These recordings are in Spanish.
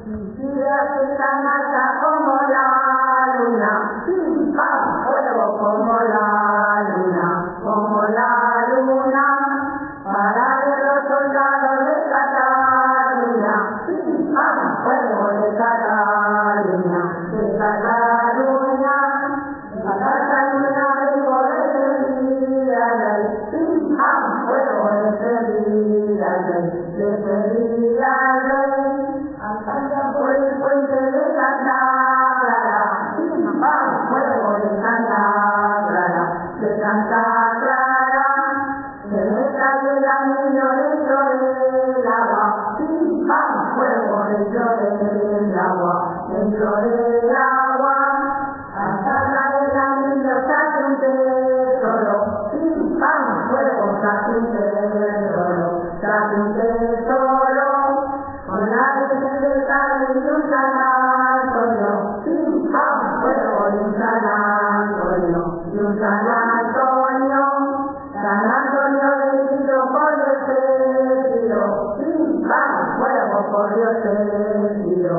Quisiera que tan alta como la luna, pim, pam, fuego como la luna, para ver los soldados de Cataluña, pim, pam, fuego de Cataluña, a Cataluña vengo de Sevilla, pim, pam, fuego de Sevilla, Alcanza por el puente de Santa Clara, pim, pam, fuego de Santa Clara, se me cae el anillo dentro del agua, pim, pam, fuego dentro del agua, hasta caer el anillo se hace un tesoro, pim, pam, fuego se hace un tesoro, con la Virgen del Carmen y un San Antonio, pim, pam, fuego y un San Antonio, San Antonio vestido por Dios vestido, pim, pam, fuego por Dios vestido,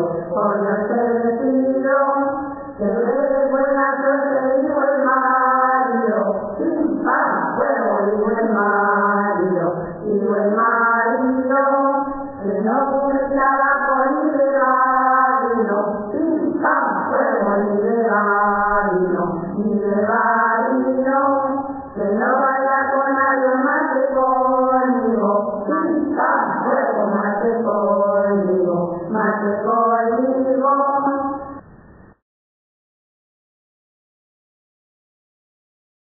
que de buena suerte y buen marido, pim, pam, fuego y buen marido, que no tiene trabajo ni regalino, pim, pam, fuego ni regalino, que no vaya con nadie más que conmigo, pim, pam, fuego más que conmigo,